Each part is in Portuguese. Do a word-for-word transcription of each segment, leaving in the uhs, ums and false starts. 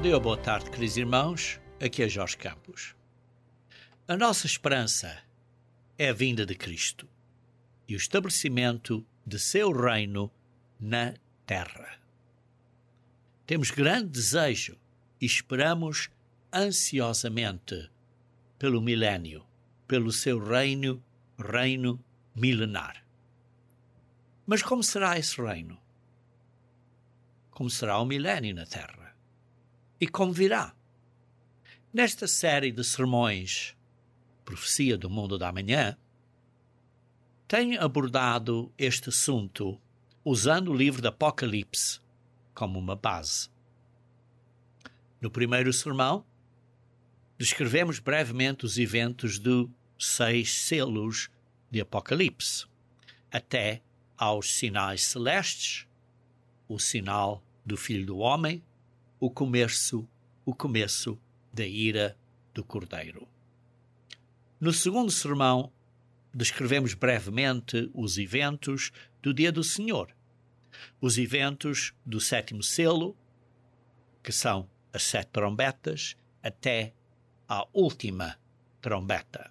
dia, boa tarde, queridos irmãos. Aqui é Jorge Campos. A nossa esperança é a vinda de Cristo e o estabelecimento de seu reino na terra. Temos grande desejo e esperamos ansiosamente pelo milénio, pelo seu reino, reino milenar. Mas como será esse reino? Como será o milénio na terra? E como virá? Nesta série de sermões, Profecia do Mundo da Manhã, tenho abordado este assunto usando o livro do Apocalipse como uma base. No primeiro sermão, descrevemos brevemente os eventos dos seis selos de Apocalipse, até aos sinais celestes, o sinal do Filho do Homem, o começo, o começo da ira do Cordeiro. No segundo sermão, descrevemos brevemente os eventos do Dia do Senhor, os eventos do sétimo selo, que são as sete trombetas, até a última trombeta.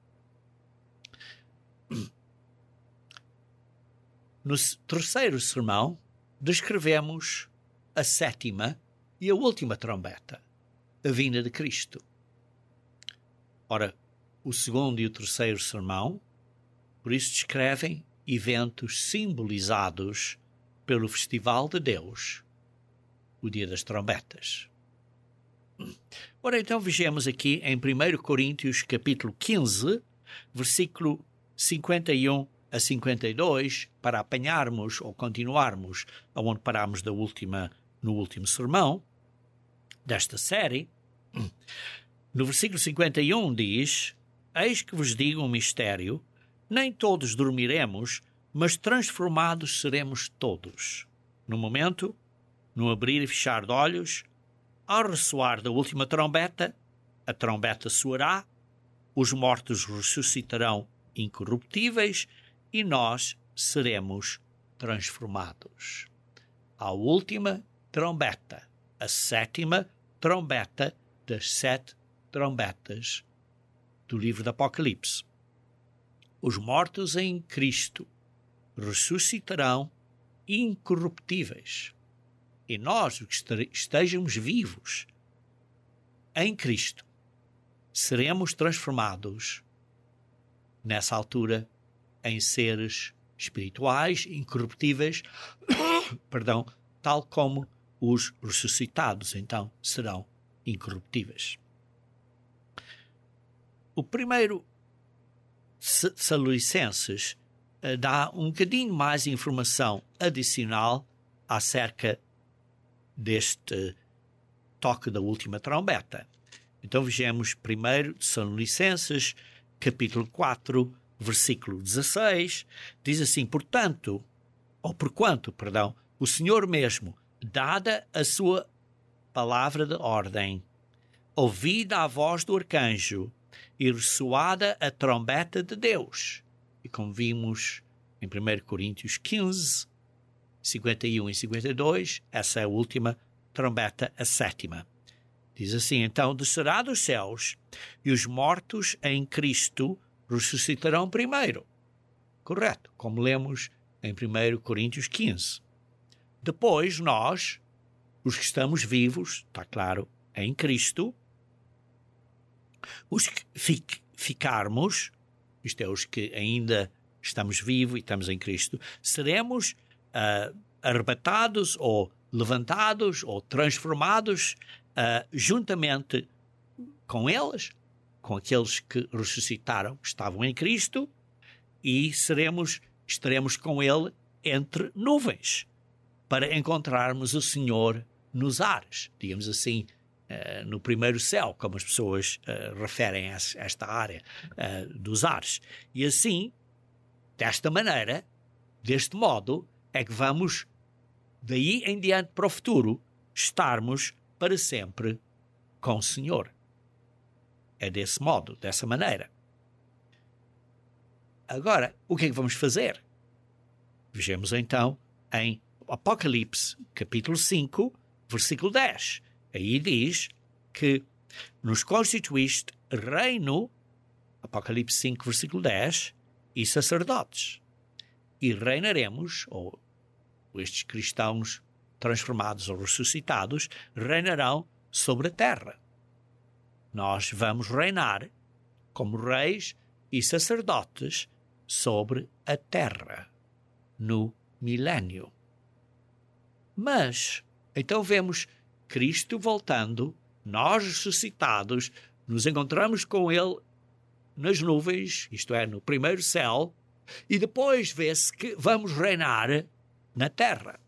No terceiro sermão, descrevemos a sétima e a última trombeta, a vinda de Cristo. Ora, o segundo e o terceiro sermão, por isso, descrevem eventos simbolizados pelo Festival de Deus, o Dia das Trombetas. Ora, então vejamos aqui em primeiro Coríntios capítulo quinze, versículo cinquenta e um a cinquenta e dois, para apanharmos ou continuarmos aonde parámos da última, no último sermão desta série. No versículo cinquenta e um diz: Eis que vos digo um mistério, nem todos dormiremos, mas transformados seremos todos. No momento, no abrir e fechar de olhos, ao ressoar da última trombeta, a trombeta soará, os mortos ressuscitarão incorruptíveis e nós seremos transformados. A última trombeta, a sétima trombeta das sete trombetas do livro do Apocalipse. Os mortos em Cristo ressuscitarão incorruptíveis. E nós, os que estejamos vivos em Cristo, seremos transformados, nessa altura, em seres espirituais, incorruptíveis, perdão, tal como os ressuscitados, então, serão incorruptíveis. O primeiro Tessalonicenses dá um bocadinho mais informação adicional acerca deste toque da última trombeta. Então vejamos primeiro Tessalonicenses, capítulo quatro, versículo dezasseis, diz assim: Portanto, ou porquanto, perdão, o Senhor mesmo, dada a sua palavra de ordem, ouvida a voz do arcanjo e ressoada a trombeta de Deus. E como vimos em primeiro Coríntios quinze, cinquenta e um e cinquenta e dois, essa é a última trombeta, a sétima. Diz assim: Então descerá dos céus, e os mortos em Cristo ressuscitarão primeiro. Correto, como lemos em primeiro Coríntios quinze. Depois nós, os que estamos vivos, está claro, em Cristo, os que fic, ficarmos, isto é, os que ainda estamos vivos e estamos em Cristo, seremos uh, arrebatados ou levantados ou transformados uh, juntamente com eles, com aqueles que ressuscitaram, que estavam em Cristo, e seremos, estaremos com ele entre nuvens, para encontrarmos o Senhor nos ares, digamos assim, uh, no primeiro céu, como as pessoas uh, referem a esta área uh, dos ares. E assim, desta maneira, deste modo, é que vamos, daí em diante para o futuro, estarmos para sempre com o Senhor. É desse modo, dessa maneira. Agora, o que é que vamos fazer? Vejamos então em Apocalipse, capítulo cinco, versículo dez. Aí diz que nos constituíste reino, Apocalipse cinco, versículo dez, e sacerdotes. E reinaremos, ou estes cristãos transformados ou ressuscitados, reinarão sobre a terra. Nós vamos reinar como reis e sacerdotes sobre a terra, no milénio. Mas, então vemos Cristo voltando, nós ressuscitados, nos encontramos com Ele nas nuvens, isto é, no primeiro céu, e depois vê-se que vamos reinar na terra.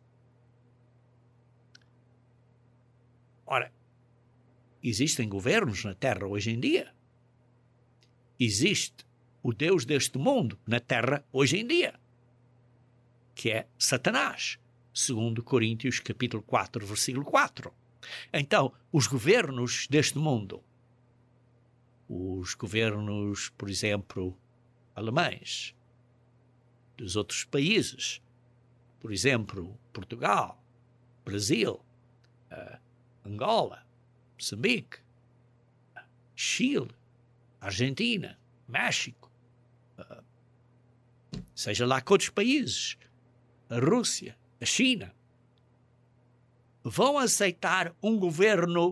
Ora, existem governos na terra hoje em dia. Existe o Deus deste mundo na terra hoje em dia, que é Satanás, segundo Coríntios capítulo quatro, versículo quatro. Então, os governos deste mundo, os governos, por exemplo, alemães, dos outros países, por exemplo, Portugal, Brasil, uh, Angola, Moçambique, Chile, Argentina, México, uh, seja lá que outros países, a Rússia, a China, vão aceitar um governo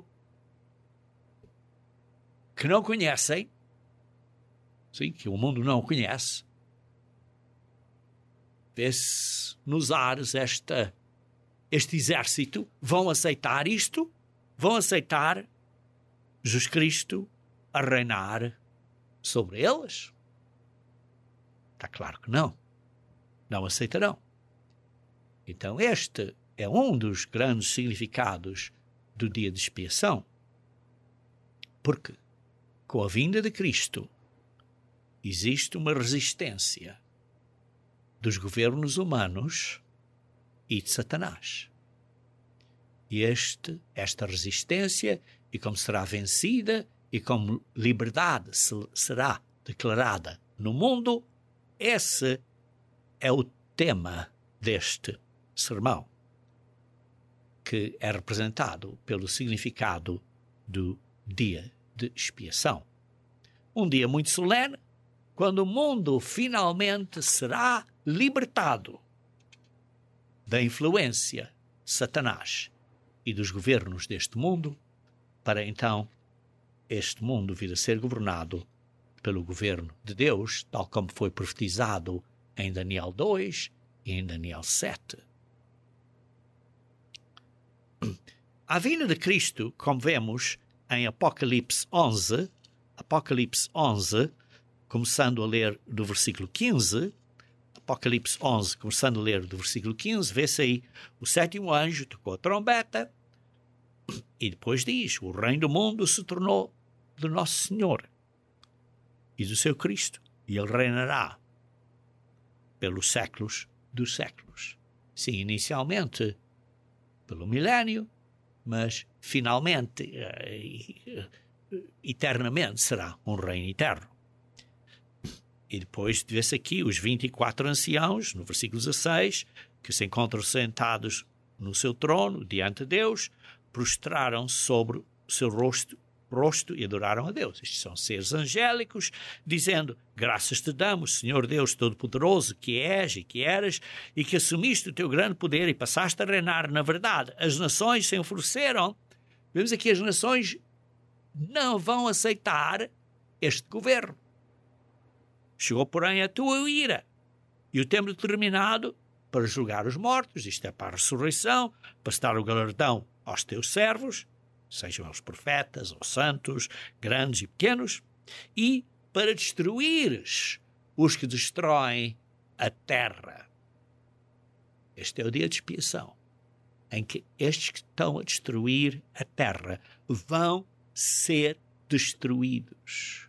que não conhecem, sim, que o mundo não conhece. Vê-se nos ares esta, este exército, vão aceitar isto, vão aceitar Jesus Cristo a reinar sobre eles? Está claro que não. Não aceitarão. Então este é um dos grandes significados do dia de expiação. Porque com a vinda de Cristo existe uma resistência dos governos humanos e de Satanás. E este, esta resistência, e como será vencida, e como liberdade será declarada no mundo, esse é o tema deste sermão, que é representado pelo significado do dia de expiação. Um dia muito solene, quando o mundo finalmente será libertado da influência de Satanás e dos governos deste mundo, para então este mundo vir a ser governado pelo governo de Deus, tal como foi profetizado em Daniel dois e em Daniel sete. A vinda de Cristo, como vemos em Apocalipse onze, Apocalipse onze, começando a ler do versículo quinze, Apocalipse onze, começando a ler do versículo quinze, vê-se aí o sétimo anjo tocou a trombeta e depois diz: o reino do mundo se tornou do nosso Senhor e do seu Cristo, e ele reinará pelos séculos dos séculos. Sim, inicialmente pelo milénio, mas finalmente, eternamente, será um reino eterno. E depois vê-se aqui os vinte e quatro anciãos, no versículo dezasseis, que se encontram sentados no seu trono, diante de Deus, prostraram sobre o seu rosto, rosto e adoraram a Deus. Estes são seres angélicos, dizendo: graças te damos, Senhor Deus Todo-Poderoso, que és e que eras, e que assumiste o teu grande poder e passaste a reinar na verdade. As nações se enfureceram. Vemos aqui, as nações não vão aceitar este governo. Chegou, porém, a tua ira e o tempo determinado para julgar os mortos, isto é, para a ressurreição, para se dar o galardão aos teus servos, sejam eles profetas ou santos, grandes e pequenos, e para destruires os que destroem a terra. Este é o dia de expiação, em que estes que estão a destruir a terra vão ser destruídos.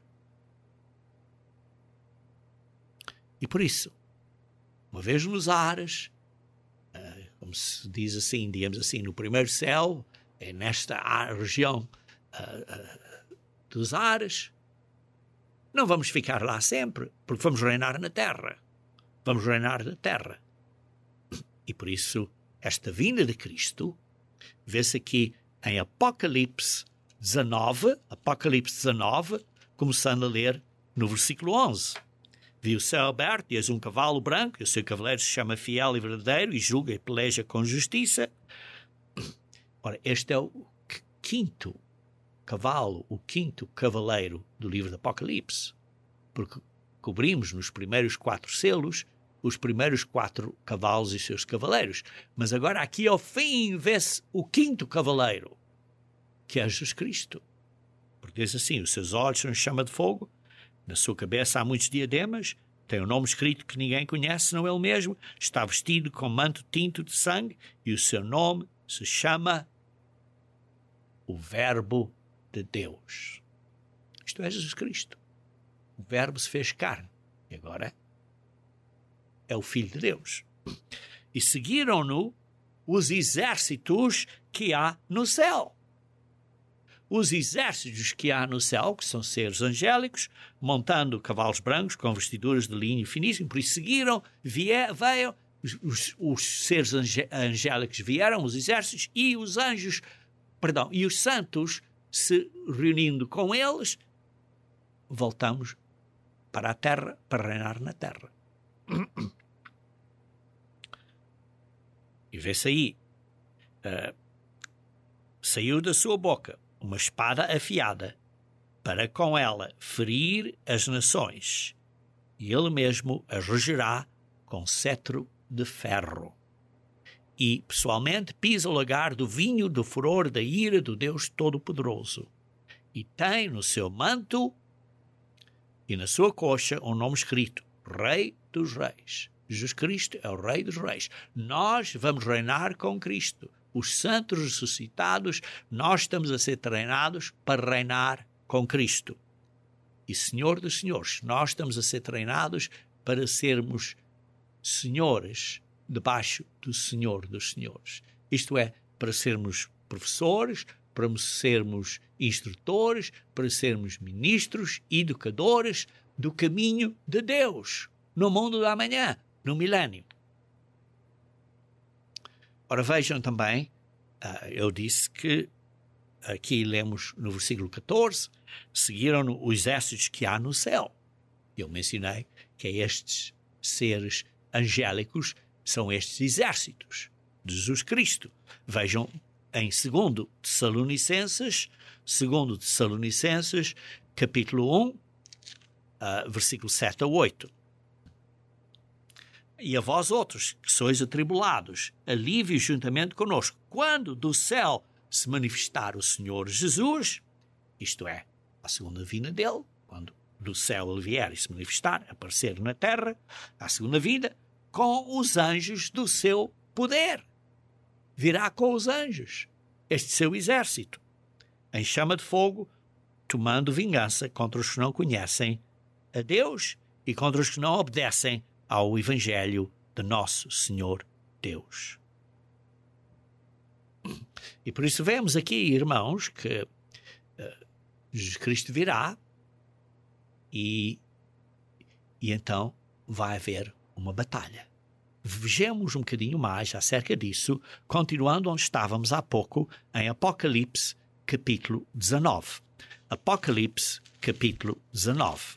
E por isso, uma vez nos ares, como se diz assim, digamos assim, no primeiro céu, é nesta região uh, uh, dos ares, não vamos ficar lá sempre, porque vamos reinar na terra. Vamos reinar na terra. E por isso, esta vinda de Cristo, vê-se aqui em Apocalipse dezanove, Apocalipse dezanove, começando a ler no versículo onze. Vi o céu aberto e eis um cavalo branco, e o seu cavaleiro se chama Fiel e Verdadeiro, e julga e peleja com justiça. Ora, este é o quinto cavalo, o quinto cavaleiro do livro do Apocalipse, porque cobrimos nos primeiros quatro selos os primeiros quatro cavalos e seus cavaleiros. Mas agora aqui ao fim vê-se o quinto cavaleiro, que é Jesus Cristo. Porque diz assim, os seus olhos são chama de fogo, na sua cabeça há muitos diademas, tem um nome escrito que ninguém conhece, senão ele mesmo, está vestido com manto tinto de sangue, e o seu nome se chama o Verbo de Deus. Isto é Jesus Cristo. O Verbo se fez carne, e agora é o Filho de Deus. E seguiram-no os exércitos que há no céu. Os exércitos que há no céu, que são seres angélicos, montando cavalos brancos com vestiduras de linho finíssimo, por isso seguiram, vier, veio, os, os seres angélicos vieram, os exércitos, e os anjos, perdão, e os santos se reunindo com eles, voltamos para a terra, para reinar na terra. E vê-se aí, uh, saiu da sua boca uma espada afiada, para com ela ferir as nações, e ele mesmo as regerá com cetro de ferro. E, pessoalmente, pisa o lagar do vinho do furor da ira do Deus Todo-Poderoso. E tem no seu manto e na sua coxa um nome escrito, Rei dos Reis. Jesus Cristo é o Rei dos Reis. Nós vamos reinar com Cristo. Os santos ressuscitados, nós estamos a ser treinados para reinar com Cristo. E Senhor dos Senhores, nós estamos a ser treinados para sermos senhores debaixo do Senhor dos Senhores. Isto é, para sermos professores, para sermos instrutores, para sermos ministros, educadores do caminho de Deus, no mundo da amanhã, no milénio. Ora, vejam também, uh, eu disse que, aqui lemos no versículo catorze, seguiram os exércitos que há no céu. Eu mencionei que estes seres angélicos são estes exércitos de Jesus Cristo. Vejam em segundo Tessalonicenses, segundo Tessalonicenses, capítulo um, uh, versículo sete a oito. E a vós outros, que sois atribulados, alívio juntamente conosco, quando do céu se manifestar o Senhor Jesus, isto é, a segunda vinda dele, quando do céu ele vier e se manifestar, aparecer na terra, a segunda vinda, com os anjos do seu poder. Virá com os anjos, este seu exército, em chama de fogo, tomando vingança contra os que não conhecem a Deus e contra os que não obedecem ao Evangelho de nosso Senhor Deus. E por isso vemos aqui, irmãos, que uh, Jesus Cristo virá e, e então vai haver uma batalha. Vejamos um bocadinho mais acerca disso, continuando onde estávamos há pouco, em Apocalipse, capítulo dezanove. Apocalipse, capítulo dezanove.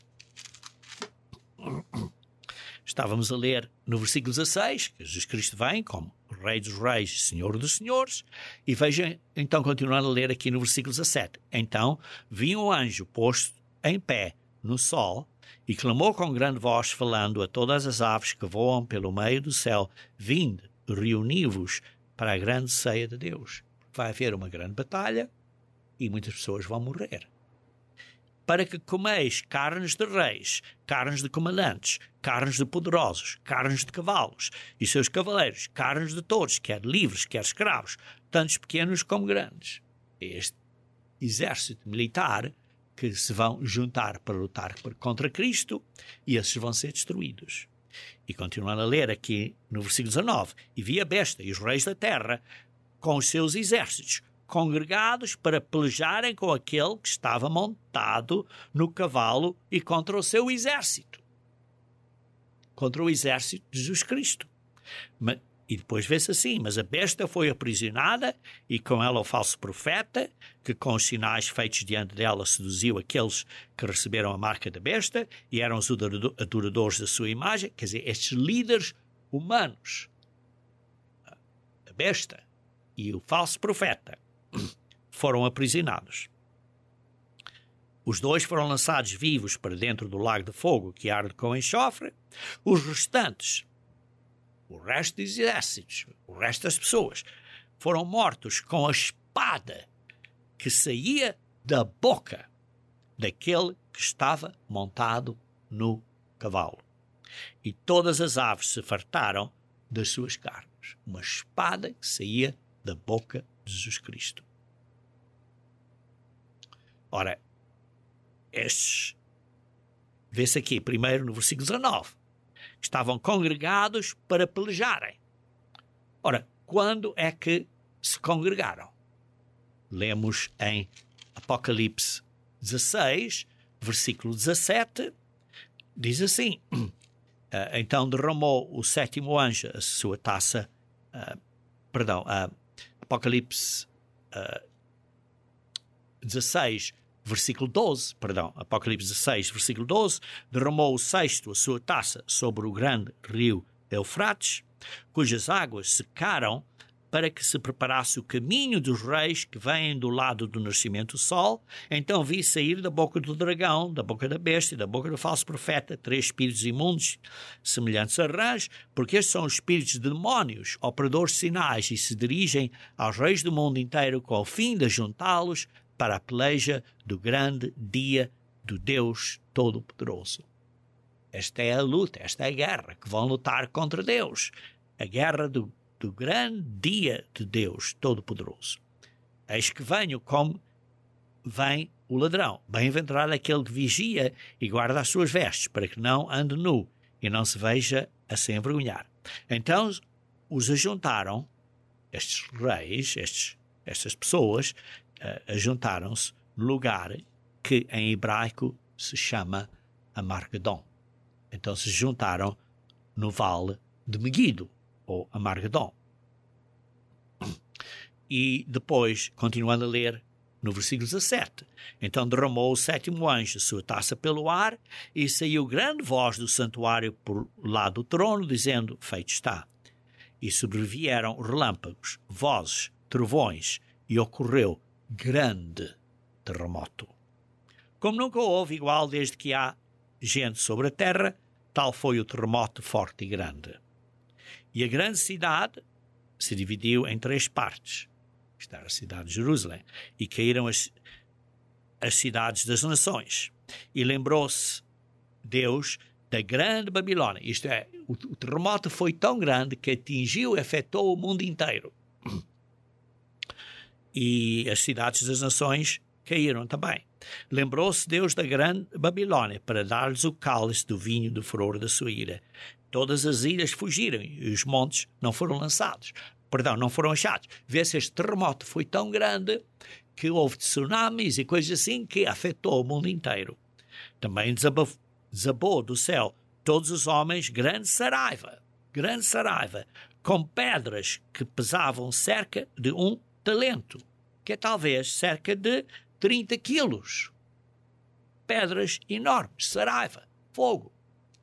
Estávamos a ler no versículo dezasseis, que Jesus Cristo vem como Rei dos Reis, Senhor dos Senhores, e vejam, então, continuando a ler aqui no versículo dezassete. Então, vi um anjo posto em pé no sol e clamou com grande voz, falando a todas as aves que voam pelo meio do céu, vinde, reuni-vos para a grande ceia de Deus. Vai haver uma grande batalha e muitas pessoas vão morrer. Para que comeis carnes de reis, carnes de comandantes, carnes de poderosos, carnes de cavalos e seus cavaleiros, carnes de todos, quer livres, quer escravos, tantos pequenos como grandes. Este exército militar que se vão juntar para lutar contra Cristo, e esses vão ser destruídos. E continuando a ler aqui no versículo dezanove, e vi a besta e os reis da terra com os seus exércitos, congregados para pelejarem com aquele que estava montado no cavalo e contra o seu exército. Contra o exército de Jesus Cristo. E depois vê-se assim, mas a besta foi aprisionada e com ela o falso profeta, que com os sinais feitos diante dela seduziu aqueles que receberam a marca da besta e eram os adoradores da sua imagem. Quer dizer, estes líderes humanos, a besta e o falso profeta, foram aprisionados. Os dois foram lançados vivos para dentro do lago de fogo que arde com enxofre. Os restantes, o resto dos exércitos, o resto das pessoas, foram mortos com a espada que saía da boca daquele que estava montado no cavalo. E todas as aves se fartaram das suas carnes. Uma espada que saía da boca de Jesus Cristo. Ora, estes, vê-se aqui primeiro no versículo dezanove, estavam congregados para pelejarem. Ora, quando é que se congregaram? Lemos em Apocalipse dezasseis, versículo dezassete, diz assim: então derramou o sétimo anjo a sua taça, uh, perdão, uh, Apocalipse uh, dezasseis, versículo doze, perdão, Apocalipse dezasseis, versículo doze, derramou o sexto a sua taça sobre o grande rio Eufrates, cujas águas secaram para que se preparasse o caminho dos reis que vêm do lado do nascimento do sol. Então vi sair da boca do dragão, da boca da besta e da boca do falso profeta três espíritos imundos semelhantes a rãs, porque estes são os espíritos de demónios, operadores de sinais, e se dirigem aos reis do mundo inteiro com o fim de juntá-los para a peleja do grande dia do Deus Todo-Poderoso. Esta é a luta, esta é a guerra que vão lutar contra Deus. A guerra do, do grande dia de Deus Todo-Poderoso. Eis que venho como vem o ladrão. Bem-aventurado aquele que vigia e guarda as suas vestes, para que não ande nu e não se veja a se envergonhar. Então os ajuntaram, estes reis, estes, estas pessoas, Uh, juntaram-se no lugar que em hebraico se chama Amargedon. Então se juntaram no vale de Meguido, ou Amargedon. E depois, continuando a ler, no versículo dezassete, então derramou o sétimo anjo a sua taça pelo ar e saiu grande voz do santuário por lá do trono, dizendo: feito está. E sobrevieram relâmpagos, vozes, trovões, e ocorreu grande terremoto. Como nunca houve igual desde que há gente sobre a terra, tal foi o terremoto forte e grande. E a grande cidade se dividiu em três partes. Esta era a cidade de Jerusalém. E caíram as, as cidades das nações. E lembrou-se Deus da grande Babilônia. Isto é, o, o terremoto foi tão grande que atingiu e afetou o mundo inteiro. E as cidades das nações caíram também. Lembrou-se Deus da grande Babilônia para dar-lhes o cálice do vinho do furor da sua ira. Todas as ilhas fugiram e os montes não foram lançados. Perdão, não foram achados. Vê-se este terremoto foi tão grande que houve tsunamis e coisas assim que afetou o mundo inteiro. Também desabou, desabou do céu todos os homens grande saraiva, grande saraiva, com pedras que pesavam cerca de um talento, que é talvez cerca de trinta quilos. Pedras enormes, saraiva, fogo.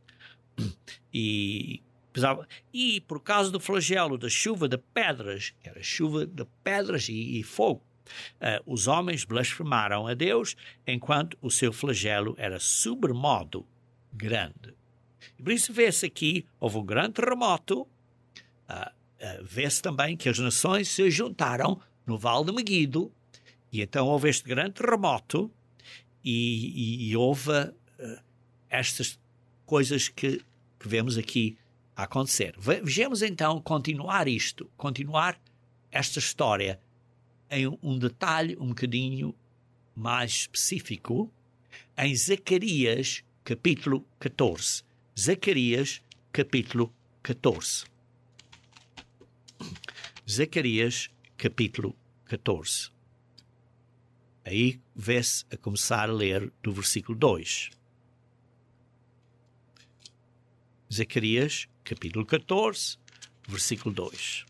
E, e por causa do flagelo da chuva de pedras, que era chuva de pedras e, e fogo, uh, os homens blasfemaram a Deus, enquanto o seu flagelo era sobremodo grande. E por isso vê-se aqui, houve um grande terremoto. Uh, uh, vê-se também que as nações se juntaram no Vale de Meguido, e então houve este grande terremoto, e, e, e houve uh, estas coisas que, que vemos aqui a acontecer. Vejamos então continuar isto, continuar esta história em um detalhe um bocadinho mais específico, em Zacarias capítulo catorze. Zacarias capítulo catorze. Zacarias capítulo catorze. Aí vê-se a começar a ler do versículo dois. Zacarias capítulo catorze, versículo dois.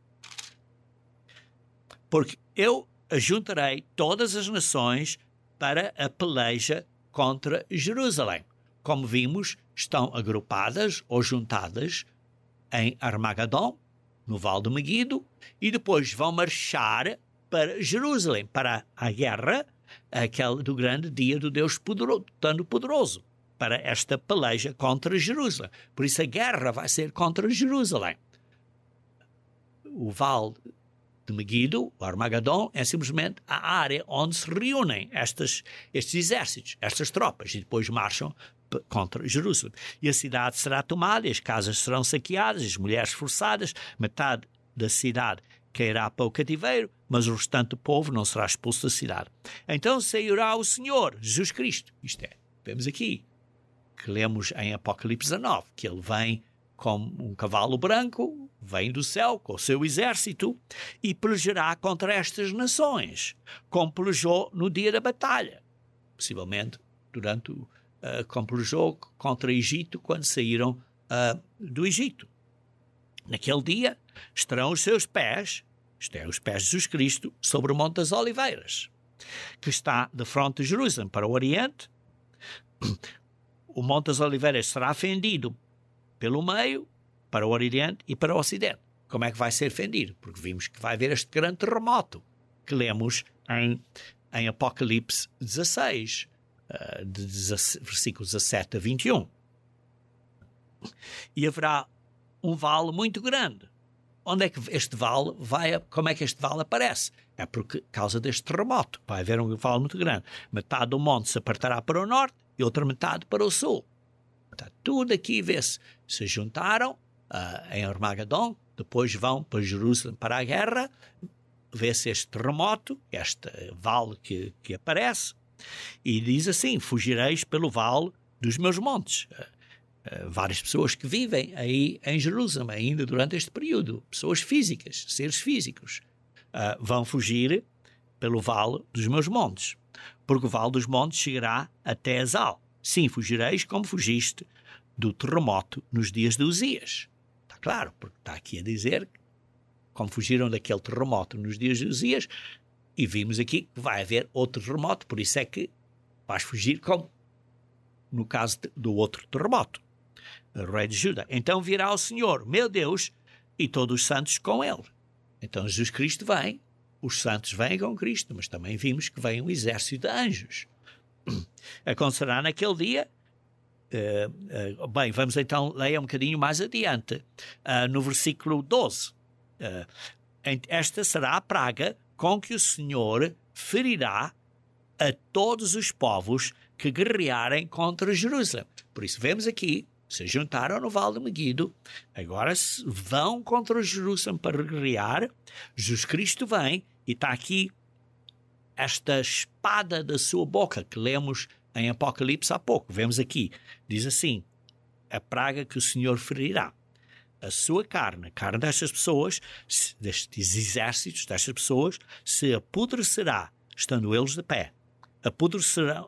Porque eu ajuntarei todas as nações para a peleja contra Jerusalém. Como vimos, estão agrupadas ou juntadas em Armagedon, no Vale de Meguido, e depois vão marchar para Jerusalém, para a guerra, aquele do grande dia do Deus poderoso, Todo-Poderoso, para esta peleja contra Jerusalém. Por isso a guerra vai ser contra Jerusalém. O Vale de Meguido, o Armagedon, é simplesmente a área onde se reúnem estas, estes exércitos, estas tropas, e depois marcham contra Jerusalém. E a cidade será tomada, as casas serão saqueadas, as mulheres forçadas, metade da cidade cairá para o cativeiro, mas o restante do povo não será expulso da cidade. Então sairá o Senhor, Jesus Cristo. Isto é, vemos aqui, que lemos em Apocalipse dezanove, que ele vem como um cavalo branco, vem do céu com o seu exército e pelejará contra estas nações, como pelejou no dia da batalha, possivelmente durante o Uh, como pelejou contra o Egito quando saíram uh, do Egito. Naquele dia estarão os seus pés, isto é, os pés de Jesus Cristo, sobre o Monte das Oliveiras, que está de fronte de Jerusalém para o Oriente. O Monte das Oliveiras será fendido pelo meio, para o Oriente e para o Ocidente. Como é que vai ser fendido? Porque vimos que vai haver este grande terremoto que lemos em, em Apocalipse dezasseis, de versículos dezassete a vinte e um. E haverá um vale muito grande. Onde é que este vale vai, como é que este vale aparece? É por causa deste terremoto. Vai haver um vale muito grande. Metade do monte se apartará para o norte e outra metade para o sul. Está tudo aqui, vê-se. Se juntaram uh, em Armagedon, depois vão para Jerusalém para a guerra, vê-se este terremoto, este vale que, que aparece, e diz assim: fugireis pelo vale dos meus montes. Uh, uh, várias pessoas que vivem aí em Jerusalém ainda durante este período, pessoas físicas, seres físicos, uh, vão fugir pelo vale dos meus montes, porque o vale dos montes chegará até Azal. Sim, fugireis como fugiste do terremoto nos dias de Uzias. Está claro, porque está aqui a dizer como fugiram daquele terremoto nos dias de Uzias. E vimos aqui que vai haver outro terremoto, por isso é que vais fugir como no caso de, do outro terremoto, o rei de Judá. Então virá o Senhor, meu Deus, e todos os santos com ele. Então Jesus Cristo vem, os santos vêm com Cristo, mas também vimos que vem um exército de anjos. Acontecerá naquele dia, uh, uh, bem, vamos então ler um bocadinho mais adiante, uh, no versículo doze. Uh, esta será a praga com que o Senhor ferirá a todos os povos que guerrearem contra Jerusalém. Por isso vemos aqui, se juntaram no Vale de Meguido, agora vão contra Jerusalém para guerrear. Jesus Cristo vem e está aqui esta espada da sua boca que lemos em Apocalipse há pouco. Vemos aqui, diz assim: a praga que o Senhor ferirá. A sua carne, a carne destas pessoas, destes exércitos, destas pessoas, se apodrecerá, estando eles de pé. Apodrecerão,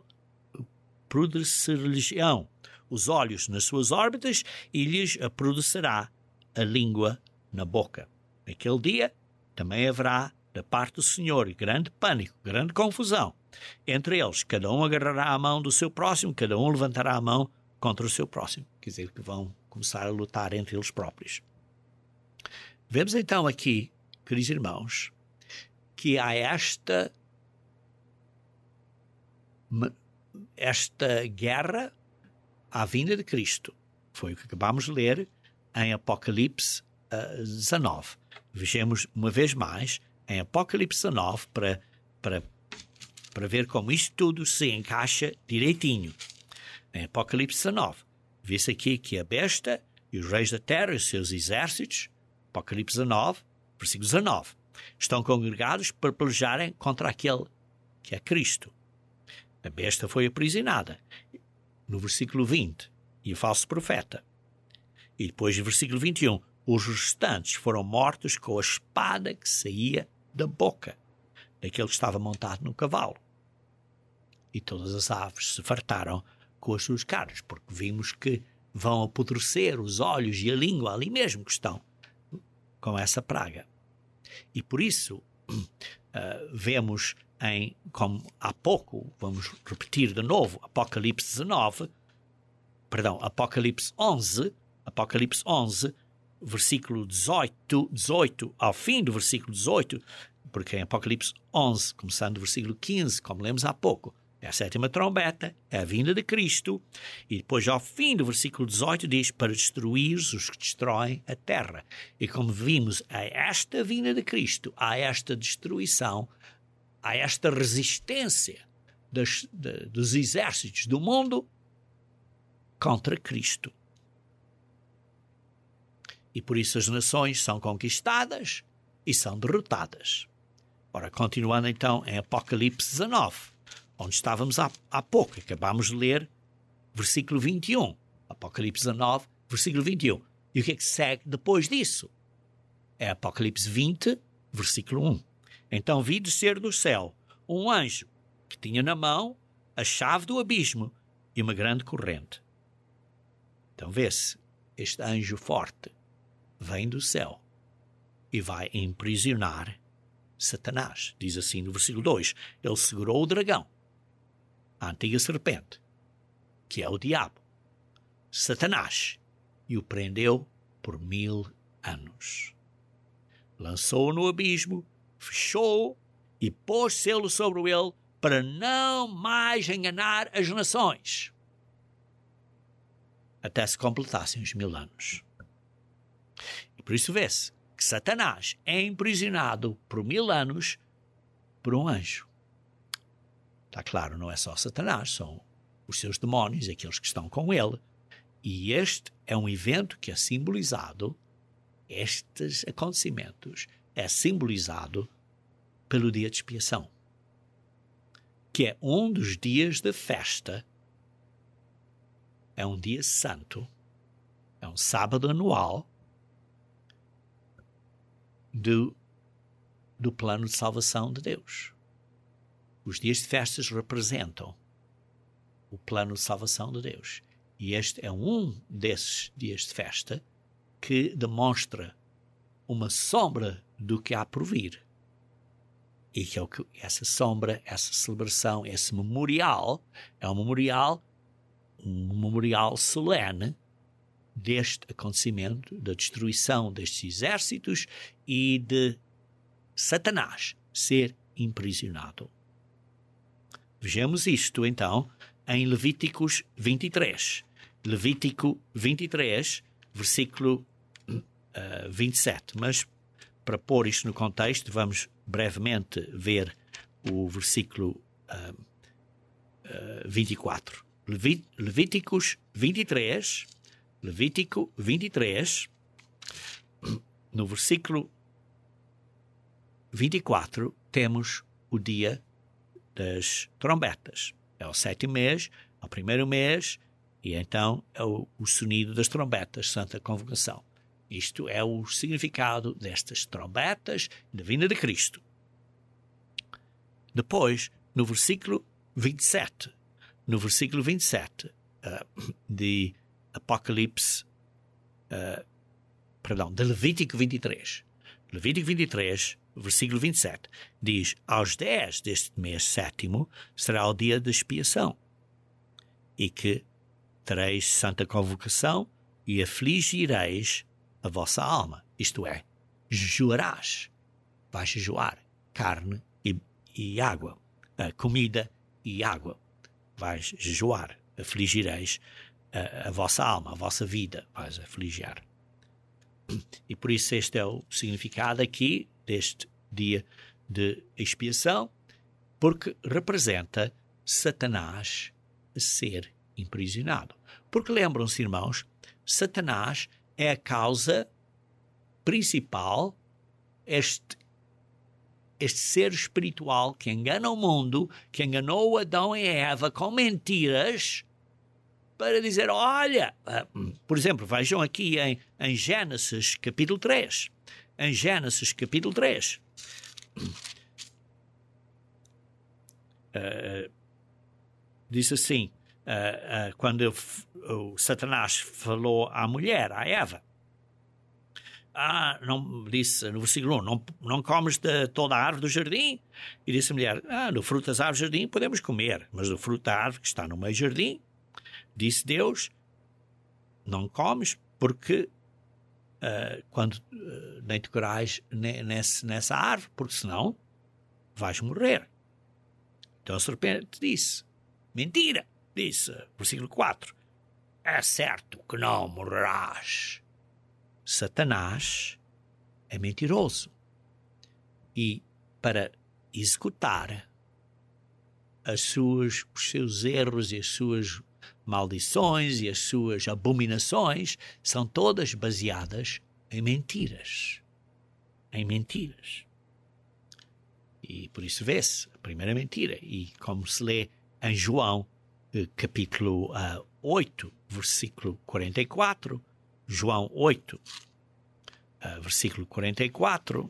apodrecer-lhes-ão os olhos nas suas órbitas e lhes apodrecerá a língua na boca. Naquele dia também haverá, da parte do Senhor, grande pânico, grande confusão. Entre eles, cada um agarrará a mão do seu próximo, cada um levantará a mão contra o seu próximo. Quer dizer, que vão começar a lutar entre eles próprios. Vemos então aqui, queridos irmãos, que há esta, esta guerra à vinda de Cristo. Foi o que acabámos de ler em Apocalipse uh, dezanove. Vejamos uma vez mais em Apocalipse dezanove para, para, para ver como isto tudo se encaixa direitinho. Em Apocalipse dezanove, vê-se aqui que a besta e os reis da terra e os seus exércitos, Apocalipse dezanove, versículo dezanove, estão congregados para pelejarem contra aquele que é Cristo. A besta foi aprisionada, no versículo vinte, e o falso profeta. E depois, no versículo vinte e um, os restantes foram mortos com a espada que saía da boca daquele que estava montado no cavalo. E todas as aves se fartaram com as suas carnes, porque vimos que vão apodrecer os olhos e a língua ali mesmo que estão com essa praga. E por isso uh, vemos em, como há pouco, vamos repetir de novo, Apocalipse dezanove, perdão, Apocalipse onze, Apocalipse onze, versículo dezoito, dezoito, ao fim do versículo dezoito, porque em Apocalipse onze, começando do versículo quinze, como lemos há pouco, é a sétima trombeta, é a vinda de Cristo, e depois ao fim do versículo dezoito diz para destruir os que destroem a terra. E como vimos, a esta vinda de Cristo, a esta destruição, a esta resistência das, de, dos exércitos do mundo contra Cristo. E por isso as nações são conquistadas e são derrotadas. Ora, continuando então em Apocalipse dezanove, onde estávamos há, há pouco, acabámos de ler versículo vinte e um. Apocalipse dezanove, versículo vinte e um. E o que é que segue depois disso? É Apocalipse vinte, versículo um. Então vi descer do céu um anjo que tinha na mão a chave do abismo e uma grande corrente. Então vê-se, este anjo forte vem do céu e vai aprisionar Satanás. Diz assim no versículo dois, ele segurou o dragão, a antiga serpente, que é o diabo, Satanás, e o prendeu por mil anos. Lançou-o no abismo, fechou-o e pôs selo sobre ele para não mais enganar as nações, até se completassem os mil anos. E por isso vê-se que Satanás é aprisionado por mil anos por um anjo. Está claro, não é só Satanás, são os seus demónios, aqueles que estão com ele. E este é um evento que é simbolizado, estes acontecimentos, é simbolizado pelo dia de expiação, que é um dos dias da festa, é um dia santo, é um sábado anual do, do plano de salvação de Deus. Os dias de festas representam o plano de salvação de Deus. E este é um desses dias de festa que demonstra uma sombra do que há por vir. E que, é o que essa sombra, essa celebração, esse memorial, é um memorial, um memorial solene deste acontecimento, da destruição destes exércitos e de Satanás ser aprisionado. Vejamos isto, então, em Levíticos vinte e três. Levítico vinte e três, versículo uh, vinte e sete. Mas, para pôr isto no contexto, vamos brevemente ver o versículo uh, uh, vinte e quatro. Levit- Levíticos vinte e três, Levítico vinte e três, no versículo vinte e quatro, temos o dia das trombetas. É o sétimo mês, é o primeiro mês, e então é o, o sonido das trombetas, Santa Convocação. Isto é o significado destas trombetas da vinda de Cristo. Depois, no versículo vinte e sete, no versículo vinte e sete uh, de Apocalipse, uh, perdão, de Levítico vinte e três, Levítico vinte e três, versículo vinte e sete, diz: aos dez deste mês sétimo será o dia da expiação, e que tereis santa convocação e afligireis a vossa alma. Isto é, jejuarás, vais jejuar carne e, e água, a comida e água. Vais jejuar, afligireis a, a vossa alma, a vossa vida, vais afligiar. E por isso este é o significado aqui deste dia de expiação, porque representa Satanás a ser aprisionado. Porque lembram-se, irmãos, Satanás é a causa principal, este, este ser espiritual que engana o mundo, que enganou Adão e Eva com mentiras, para dizer, olha, por exemplo, vejam aqui em, em Gênesis capítulo três, em Gênesis capítulo três, uh, diz assim, uh, uh, quando eu, o Satanás falou à mulher, à Eva, ah, não, disse no versículo um, não, não comes de toda a árvore do jardim? E disse a mulher, ah, no fruto das árvores do jardim podemos comer, mas do fruto da árvore que está no meio do jardim, disse Deus, não comes, porque uh, quando uh, nem tocarás nesse, nessa árvore, porque senão vais morrer. Então a serpente disse, mentira, disse, versículo quatro, é certo que não morrerás. Satanás é mentiroso e para executar as suas, os seus erros e as suas maldições e as suas abominações são todas baseadas em mentiras. Em mentiras. E por isso vê-se a primeira mentira. E como se lê em João, capítulo uh, oito, versículo quarenta e quatro, João oito, uh, versículo quarenta e quatro,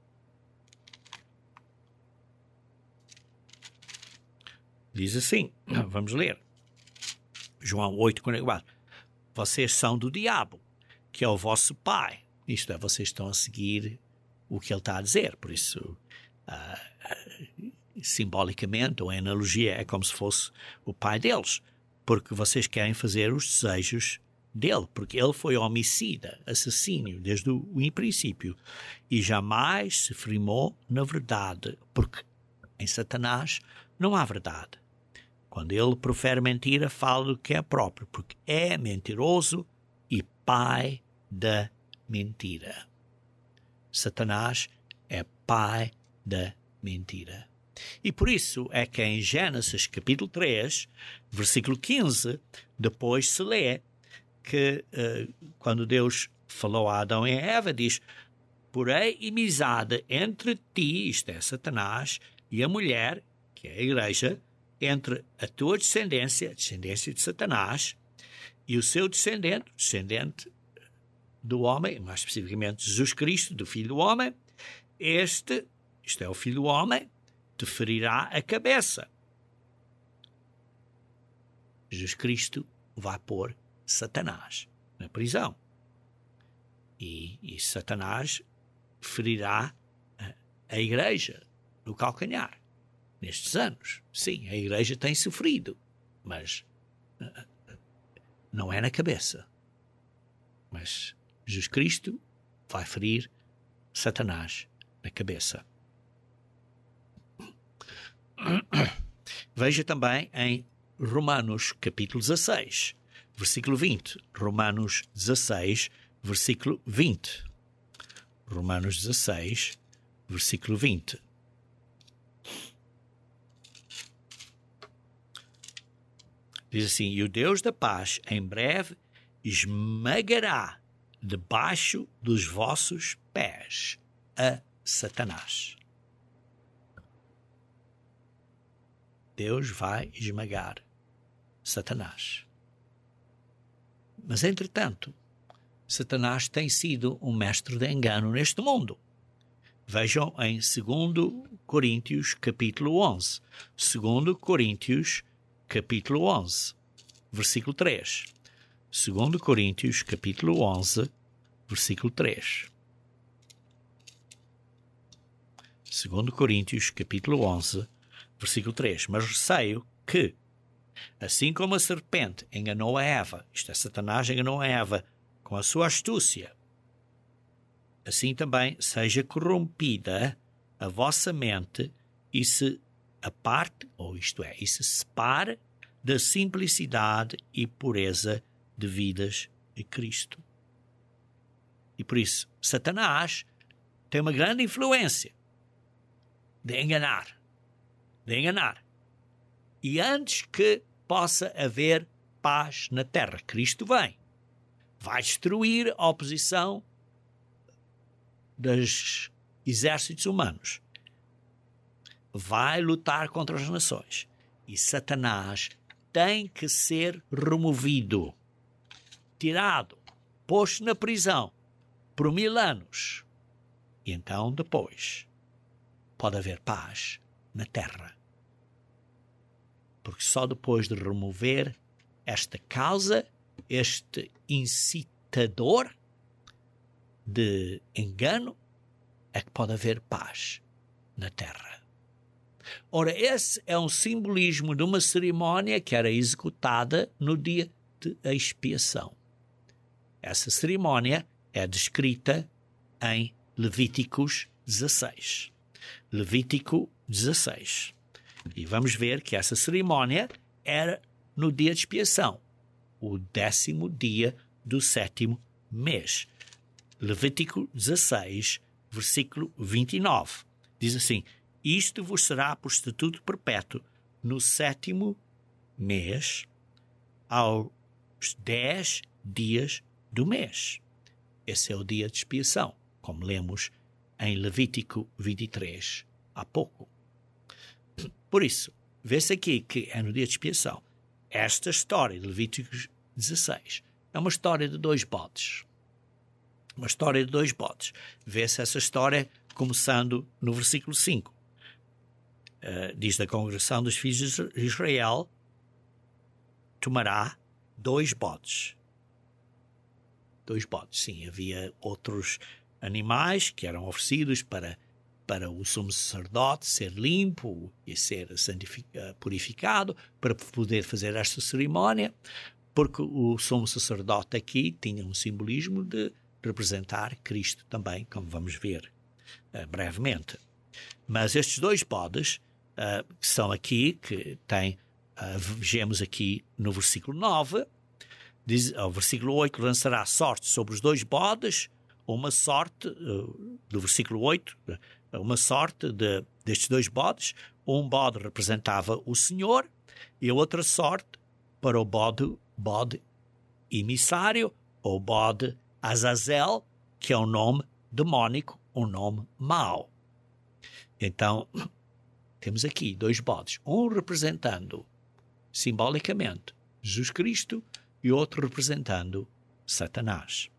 diz assim, vamos ler, João oito, quarenta e quatro, vocês são do diabo, que é o vosso pai, isto é, vocês estão a seguir o que ele está a dizer, por isso, uh, simbolicamente, ou em analogia, é como se fosse o pai deles, porque vocês querem fazer os desejos dele, porque ele foi homicida, assassínio, desde o, o princípio, e jamais se firmou na verdade, porque em Satanás não há verdade. Quando ele profere mentira, fala do que é próprio, porque é mentiroso e pai da mentira. Satanás é pai da mentira. E por isso é que em Gênesis capítulo três, versículo quinze, depois se lê que uh, quando Deus falou a Adão e a Eva, diz, porém inimizade entre ti, isto é Satanás, e a mulher, que é a igreja, entre a tua descendência, a descendência de Satanás, e o seu descendente, o descendente do homem, mais especificamente Jesus Cristo, do Filho do Homem, este, isto é o Filho do Homem, te ferirá a cabeça. Jesus Cristo vai pôr Satanás na prisão. E, e Satanás ferirá a, a igreja no calcanhar. Nestes anos, sim, a igreja tem sofrido, mas uh, não é na cabeça. Mas Jesus Cristo vai ferir Satanás na cabeça. Veja também em Romanos capítulo dezasseis, versículo vinte. Romanos dezasseis, versículo vinte. Romanos dezasseis, versículo vinte. Diz assim, e o Deus da paz em breve esmagará debaixo dos vossos pés a Satanás. Deus vai esmagar Satanás. Mas, entretanto, Satanás tem sido um mestre de engano neste mundo. Vejam em dois Coríntios, capítulo onze. dois Coríntios, capítulo onze, versículo três. dois Coríntios, capítulo onze, versículo três. dois Coríntios, capítulo onze, versículo três. Mas receio que, assim como a serpente enganou a Eva, isto é, Satanás enganou a Eva com a sua astúcia, assim também seja corrompida a vossa mente e se aparte, ou isto é, e se separe da simplicidade e pureza devidas a Cristo. E por isso, Satanás tem uma grande influência de enganar, de enganar. E antes que possa haver paz na terra, Cristo vem, vai destruir a oposição dos exércitos humanos, vai lutar contra as nações, e Satanás tem que ser removido, tirado, posto na prisão por mil anos, e então depois pode haver paz na terra. Porque só depois de remover esta causa, este incitador de engano é que pode haver paz na terra. Ora, esse é um simbolismo de uma cerimónia que era executada no dia de expiação. Essa cerimónia é descrita em Levíticos dezasseis. Levítico dezasseis. E vamos ver que essa cerimónia era no dia de expiação, o décimo dia do sétimo mês. Levítico dezasseis, versículo vinte e nove. Diz assim: isto vos será por estatuto perpétuo no sétimo mês, aos dez dias do mês. Esse é o dia de expiação, como lemos em Levítico vinte e três, há pouco. Por isso, vê-se aqui que é no dia de expiação. Esta história de Levítico dezasseis é uma história de dois bodes. Uma história de dois bodes. Vê-se essa história começando no versículo cinco. Uh, diz da congregação dos filhos de Israel, tomará dois bodes. Dois bodes, sim. Havia outros animais que eram oferecidos para, para o sumo sacerdote ser limpo e ser purificado, para poder fazer esta cerimónia, porque o sumo sacerdote aqui tinha um simbolismo de representar Cristo também, como vamos ver uh, brevemente. Mas estes dois bodes, uh, que são aqui, que tem, uh, vejamos aqui no versículo nove, diz, ao versículo oito, lançará sorte sobre os dois bodes, uma sorte, uh, do versículo oito, uma sorte de, destes dois bodes. Um bode representava o Senhor e a outra sorte para o bode, bode emissário, ou bode Azazel, que é um nome demónico, um nome mau. Então, temos aqui dois bodes, um representando simbolicamente Jesus Cristo e outro representando Satanás.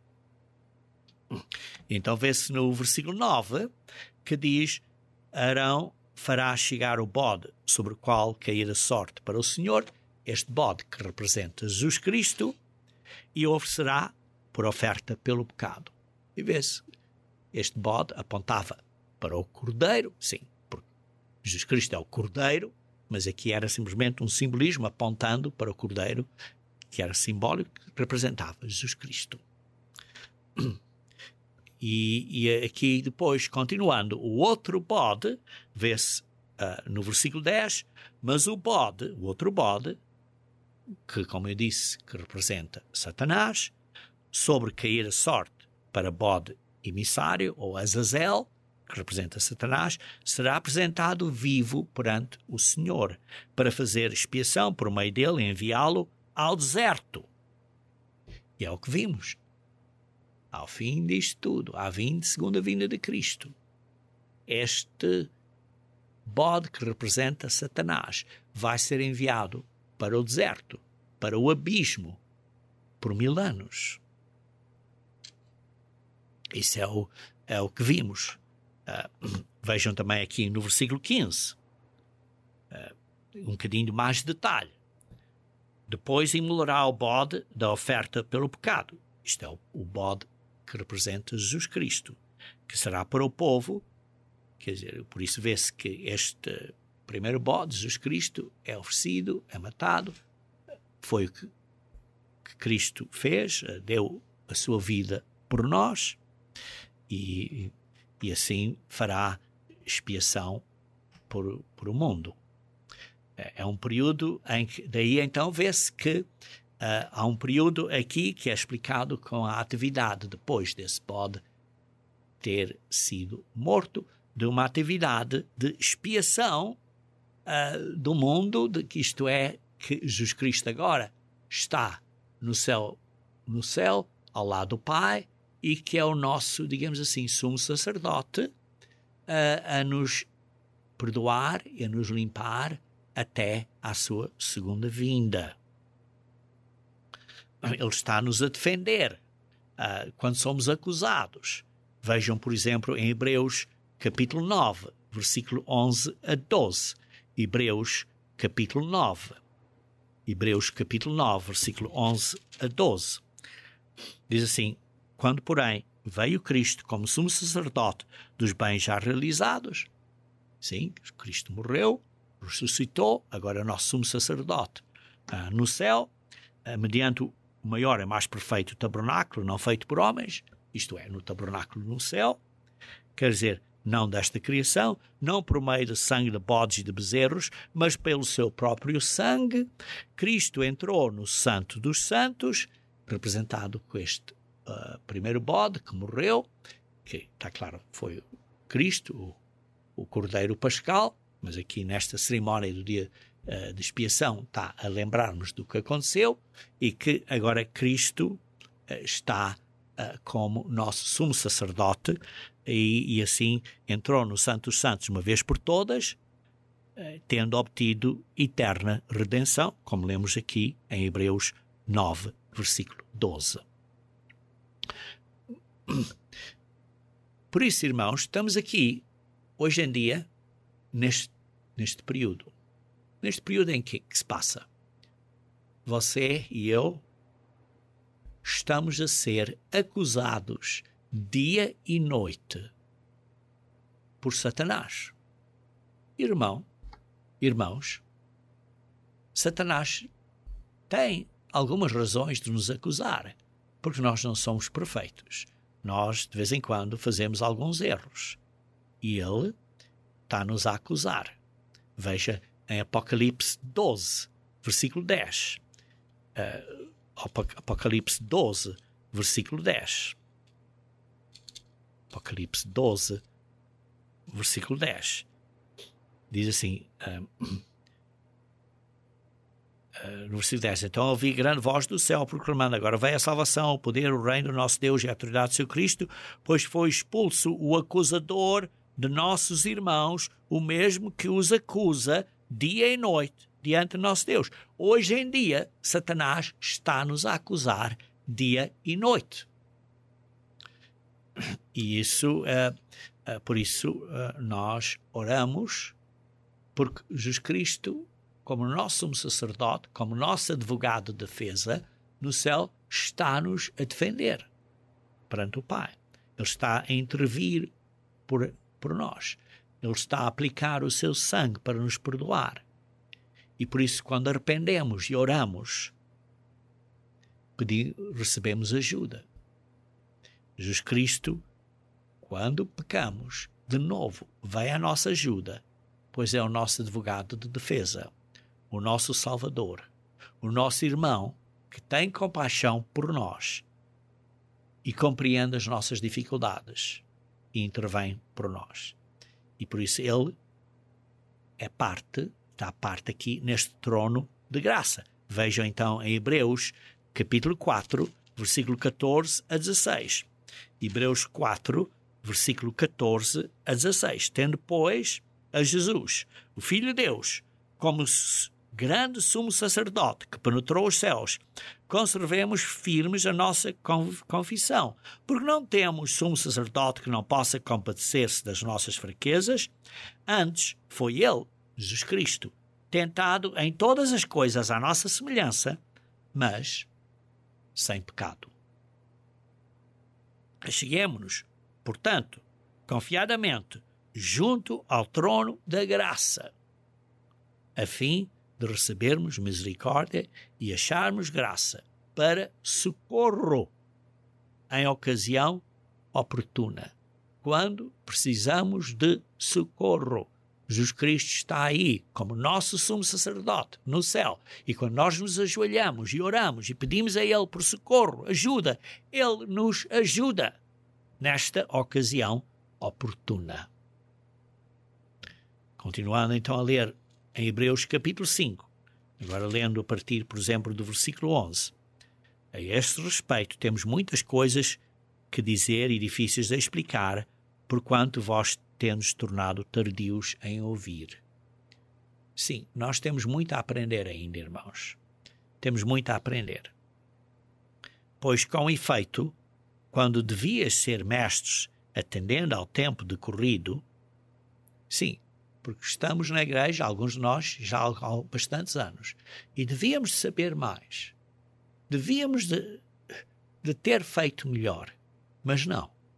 Então vê-se no versículo nove que diz: Arão fará chegar o bode sobre o qual cair a sorte para o Senhor, este bode que representa Jesus Cristo, e o oferecerá por oferta pelo pecado. E vê-se, este bode apontava para o Cordeiro, sim, porque Jesus Cristo é o Cordeiro, mas aqui era simplesmente um simbolismo apontando para o Cordeiro, que era simbólico, que representava Jesus Cristo. E, e aqui depois, continuando, o outro bode, vê-se uh, no versículo dez, mas o bode, o outro bode, que como eu disse, que representa Satanás, sobre cair a sorte para bode emissário, ou Azazel, que representa Satanás, será apresentado vivo perante o Senhor, para fazer expiação por meio dele e enviá-lo ao deserto. E é o que vimos. Ao fim disto tudo, à vinda, segunda vinda de Cristo, este bode que representa Satanás vai ser enviado para o deserto, para o abismo, por mil anos. Isso é o, é o que vimos. Uh, vejam também aqui no versículo quinze, uh, um bocadinho mais de detalhe. Depois imolará o bode da oferta pelo pecado. Isto é o, o bode que representa Jesus Cristo, que será para o povo. Quer dizer, por isso vê-se que este primeiro bode, Jesus Cristo, é oferecido, é matado. Foi o que, que Cristo fez, deu a sua vida por nós, e, e assim fará expiação por, por o mundo. É, é um período em que, daí então vê-se que Uh, há um período aqui que é explicado com a atividade depois desse bode ter sido morto, de uma atividade de expiação uh, do mundo, de que isto é, que Jesus Cristo agora está no céu, no céu, ao lado do Pai, e que é o nosso, digamos assim, sumo sacerdote, uh, a nos perdoar e a nos limpar até à sua segunda vinda. Ele está-nos a defender uh, quando somos acusados. Vejam, por exemplo, em Hebreus capítulo nove, versículo onze a doze. Hebreus capítulo nove. Hebreus capítulo nove, versículo onze a doze. Diz assim: Quando, porém, veio Cristo como sumo sacerdote dos bens já realizados. Sim, Cristo morreu, ressuscitou, agora é nosso sumo sacerdote ah, no céu, ah, mediante o maior e mais perfeito tabernáculo, não feito por homens, isto é, no tabernáculo no céu, quer dizer, não desta criação, não por meio de sangue de bodes e de bezerros, mas pelo seu próprio sangue, Cristo entrou no Santo dos Santos, representado com este uh, primeiro bode que morreu, que está claro, foi Cristo, o, o Cordeiro Pascal, mas aqui nesta cerimónia do dia uh, de expiação está a lembrar-nos do que aconteceu e que agora Cristo uh, está uh, como nosso sumo sacerdote e, e assim entrou no Santo dos Santos uma vez por todas, uh, tendo obtido eterna redenção, como lemos aqui em Hebreus nove, versículo doze. Por isso, irmãos, estamos aqui, hoje em dia, neste, neste período. Neste período em que, que se passa? Você e eu estamos a ser acusados dia e noite por Satanás. Irmão, irmãos, Satanás tem algumas razões de nos acusar, porque nós não somos perfeitos. Nós, de vez em quando, fazemos alguns erros. E ele está-nos a acusar. Veja em Apocalipse doze, versículo dez. Uh, Apocalipse doze, versículo dez. Apocalipse doze, versículo dez. Diz assim... Uh, Uh, no versículo dez, então ouvi grande voz do céu proclamando: agora vem a salvação, o poder, o reino do nosso Deus e a autoridade do seu Cristo, pois foi expulso o acusador de nossos irmãos, o mesmo que os acusa dia e noite diante do nosso Deus. Hoje em dia, Satanás está-nos a acusar dia e noite. E isso, uh, uh, por isso, uh, nós oramos, porque Jesus Cristo, como nosso sumo sacerdote, como nosso advogado de defesa, no céu, está-nos a defender perante o Pai. Ele está a intervir por, por nós. Ele está a aplicar o seu sangue para nos perdoar. E por isso, quando arrependemos e oramos, pedir, recebemos ajuda. Jesus Cristo, quando pecamos, de novo, vem à nossa ajuda, pois é o nosso advogado de defesa, o nosso Salvador, o nosso irmão que tem compaixão por nós e compreende as nossas dificuldades e intervém por nós. E por isso ele é parte, está parte aqui neste trono de graça. Vejam então em Hebreus capítulo quatro, versículo catorze a dezesseis. Hebreus quatro, versículo catorze a dezesseis. Tendo, pois, a Jesus, o Filho de Deus, como grande sumo sacerdote que penetrou os céus, conservemos firmes a nossa confissão, porque não temos sumo sacerdote que não possa compadecer-se das nossas fraquezas. Antes foi ele, Jesus Cristo, tentado em todas as coisas à nossa semelhança, mas sem pecado. Cheguemo-nos, portanto, confiadamente, junto ao trono da graça, a fim de recebermos misericórdia e acharmos graça para socorro em ocasião oportuna, quando precisamos de socorro. Jesus Cristo está aí como nosso sumo sacerdote no céu, e quando nós nos ajoelhamos e oramos e pedimos a Ele por socorro, ajuda, Ele nos ajuda nesta ocasião oportuna. Continuando então a ler em Hebreus capítulo cinco, agora lendo a partir, por exemplo, do versículo onze. A este respeito temos muitas coisas que dizer e difíceis de explicar, porquanto vós tendes tornado tardios em ouvir. Sim, nós temos muito a aprender ainda, irmãos. Temos muito a aprender. Pois, com efeito, quando devias ser mestres atendendo ao tempo decorrido, sim, porque estamos na igreja, alguns de nós, já há bastantes anos, e devíamos saber mais. Devíamos de, de ter feito melhor, mas não.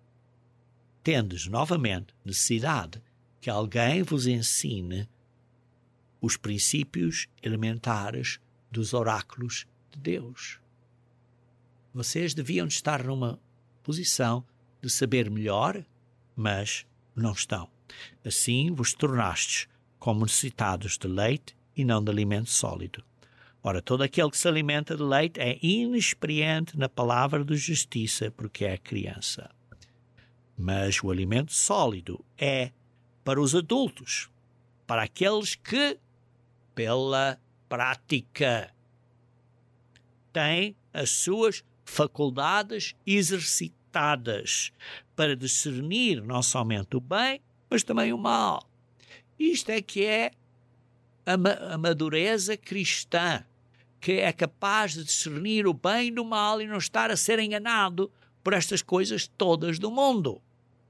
tendes novamente necessidade que alguém vos ensine os princípios elementares dos oráculos de Deus. Vocês deviam estar numa posição de saber melhor, mas não estão. Assim vos tornastes como necessitados de leite e não de alimento sólido. Ora, todo aquele que se alimenta de leite é inexperiente na palavra de justiça, porque é criança. Mas o alimento sólido é para os adultos, para aqueles que, pela prática, têm as suas faculdades exercitadas para discernir não somente o bem, mas também o mal. Isto é que é a, ma a madureza cristã, que é capaz de discernir o bem do mal e não estar a ser enganado por estas coisas todas do mundo.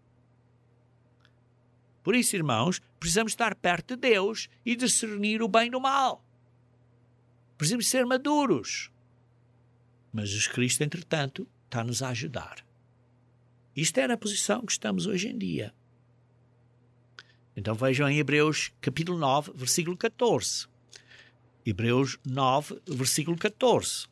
Por isso, irmãos, precisamos estar perto de Deus e discernir o bem do mal. Precisamos ser maduros. Mas Jesus Cristo, entretanto, está-nos a ajudar. Isto é na posição que estamos hoje em dia. Então vejam em Hebreus capítulo nove, versículo catorze. Hebreus nove, versículo catorze.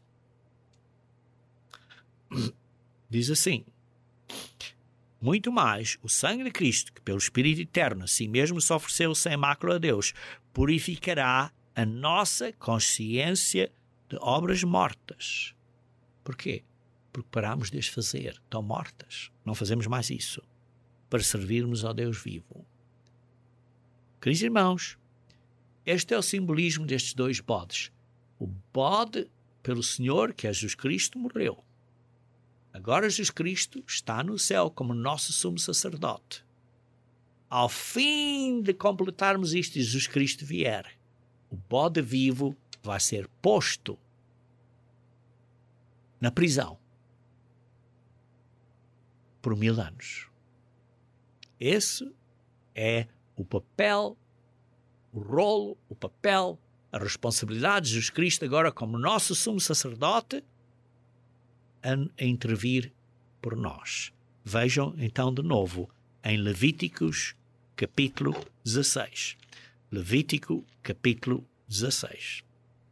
Diz assim: muito mais, o sangue de Cristo, que pelo Espírito Eterno a si mesmo se ofereceu sem mácula a Deus, purificará a nossa consciência de obras mortas. Porquê? Porque paramos de as fazer, estão mortas. Não fazemos mais isso, para servirmos ao Deus vivo. Queridos irmãos, este é o simbolismo destes dois bodes. O bode pelo Senhor, que é Jesus Cristo, morreu. Agora Jesus Cristo está no céu como nosso sumo sacerdote. Ao fim de completarmos isto e Jesus Cristo vier, o bode vivo vai ser posto na prisão por mil anos. Esse é o papel, o rolo, o papel, a responsabilidade de Jesus Cristo agora como nosso sumo sacerdote a, a intervir por nós. Vejam então de novo em Levíticos capítulo dezasseis. Levítico capítulo dezasseis.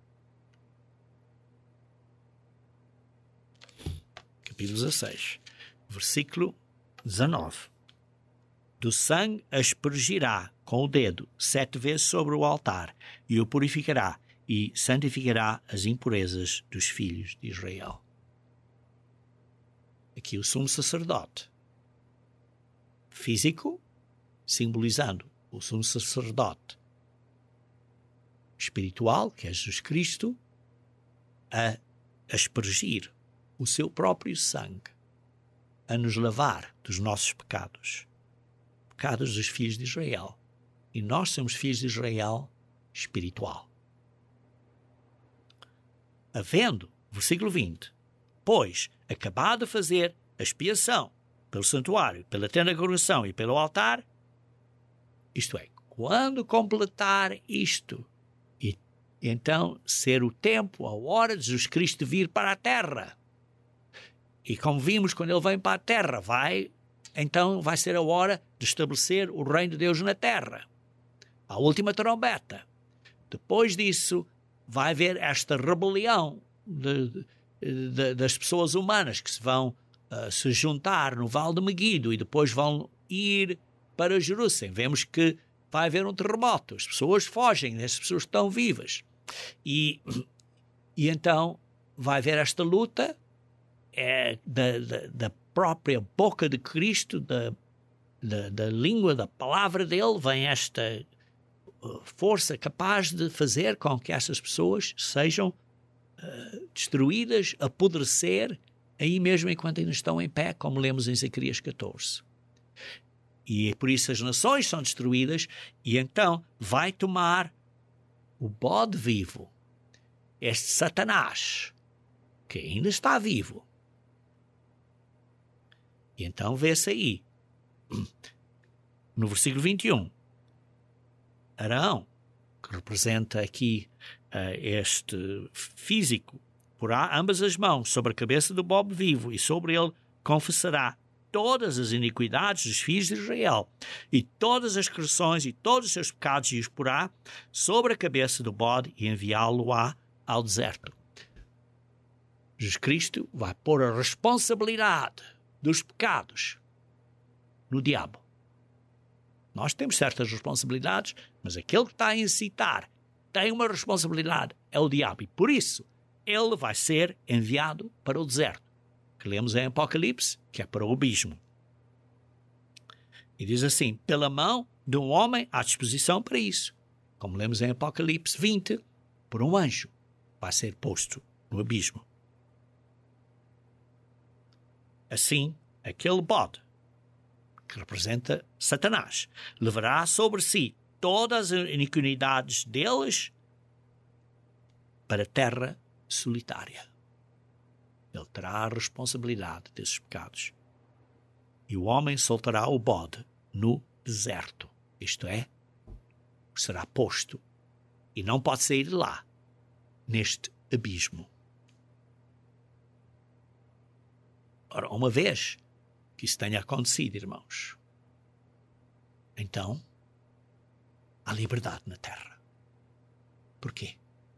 Capítulo dezasseis, versículo dezanove. Do sangue aspergirá com o dedo sete vezes sobre o altar e o purificará e santificará as impurezas dos filhos de Israel. Aqui o sumo sacerdote físico, simbolizando o sumo sacerdote espiritual, que é Jesus Cristo, a aspergir o seu próprio sangue, a nos lavar dos nossos pecados, pecados dos filhos de Israel. E nós somos filhos de Israel espiritual. Havendo, versículo vinte, pois, acabado de fazer a expiação pelo santuário, pela tenda da congregação e pelo altar, isto é, quando completar isto, e então ser o tempo, a hora de Jesus Cristo vir para a terra, e como vimos, quando ele vem para a terra, vai, então vai ser a hora de estabelecer o reino de Deus na terra. A última trombeta. Depois disso, vai haver esta rebelião de, de, de, das pessoas humanas que se vão uh, se juntar no Vale de Meguido e depois vão ir para Jerusalém. Vemos que vai haver um terremoto. As pessoas fogem, as pessoas estão vivas. E, e então vai haver esta luta é, da, da, da própria boca de Cristo, da, da, da língua, da palavra dele, vem esta força capaz de fazer com que essas pessoas sejam uh, destruídas, apodrecer, aí mesmo enquanto ainda estão em pé, como lemos em Zacarias catorze. E por isso as nações são destruídas, e então vai tomar o bode vivo, este Satanás, que ainda está vivo. E então vê-se aí, no versículo vinte e um, Arão, que representa aqui uh, este físico, porá ambas as mãos sobre a cabeça do bode vivo e sobre ele confessará todas as iniquidades dos filhos de Israel, e todas as transgressões e todos os seus pecados, e os porá sobre a cabeça do bode, e enviá-lo-á ao deserto. Jesus Cristo vai pôr a responsabilidade dos pecados no diabo. Nós temos certas responsabilidades, mas aquele que está a incitar tem uma responsabilidade, é o diabo, e por isso ele vai ser enviado para o deserto, que lemos em Apocalipse, que é para o abismo. E diz assim, pela mão de um homem à disposição para isso, como lemos em Apocalipse vinte, por um anjo vai ser posto no abismo. Assim, aquele bode, que representa Satanás, levará sobre si todas as iniquidades deles para a terra solitária. Ele terá a responsabilidade desses pecados. E o homem soltará o bode no deserto. Isto é, será posto e não pode sair de lá, neste abismo. Ora, uma vez que isso tenha acontecido, irmãos, então há liberdade na terra. Porquê?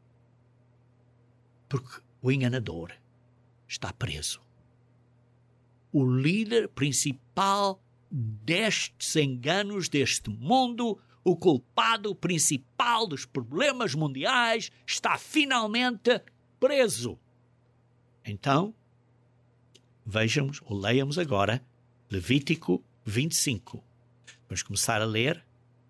Porque o enganador está preso. O líder principal destes enganos deste mundo, o culpado principal dos problemas mundiais, está finalmente preso. Então, vejamos ou leiamos agora Levítico vinte e cinco. Vamos começar a ler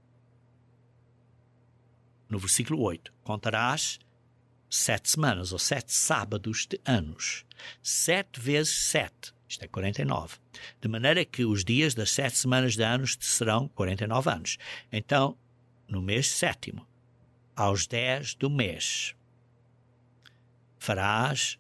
no versículo oito. Contarás sete semanas ou sete sábados de anos. Sete vezes sete. Isto é quarenta e nove. De maneira que os dias das sete semanas de anos te serão quarenta e nove anos. Então, no mês sétimo, aos dez do mês, farás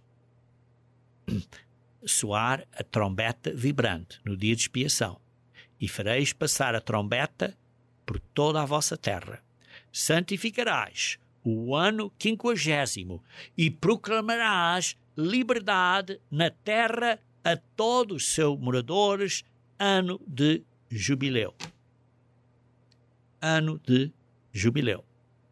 soar a trombeta vibrante no dia de expiação, e fareis passar a trombeta por toda a vossa terra. Santificarás o ano quinquagésimo e proclamarás liberdade na terra a todos os seus moradores, ano de jubileu. Ano de jubileu.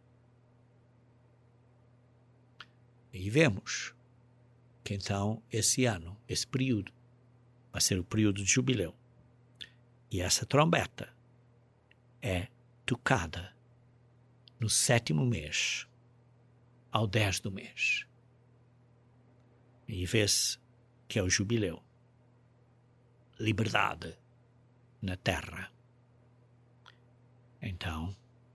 E vemos que então esse ano, esse período, vai ser o período de jubileu. E essa trombeta é tocada no sétimo mês, ao dez do mês. E vê-se que é o jubileu. Liberdade na terra. Então,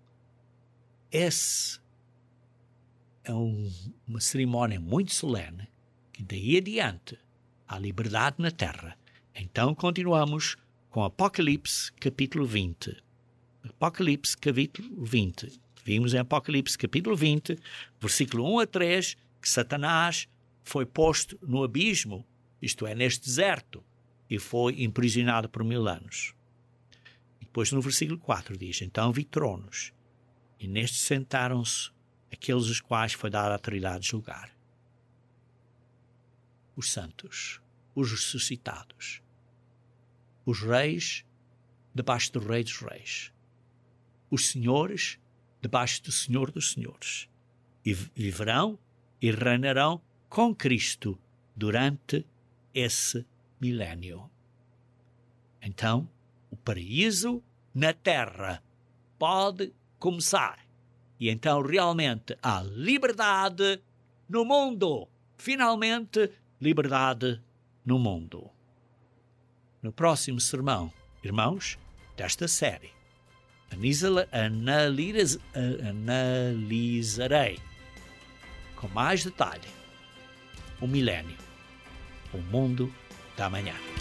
esse é um, uma cerimónia muito solene, que daí adiante há liberdade na terra. Então continuamos com Apocalipse capítulo vinte. Apocalipse capítulo vinte. Vimos em Apocalipse capítulo vinte, versículo um a três, que Satanás foi posto no abismo, isto é, neste deserto, e foi imprisionado por mil anos. E depois no versículo quatro diz, então vi tronos, e nestes sentaram-se aqueles os quais foi dada a autoridade de julgar. Os santos, os ressuscitados, os reis debaixo do Rei dos Reis, os senhores debaixo do Senhor dos Senhores, e viverão e reinarão com Cristo durante esse milénio. Então, o paraíso na terra pode começar. E então realmente há liberdade no mundo. Finalmente, liberdade no mundo. No próximo sermão, irmãos, desta série, analisa, analisarei com mais detalhe o milénio, o mundo da manhã.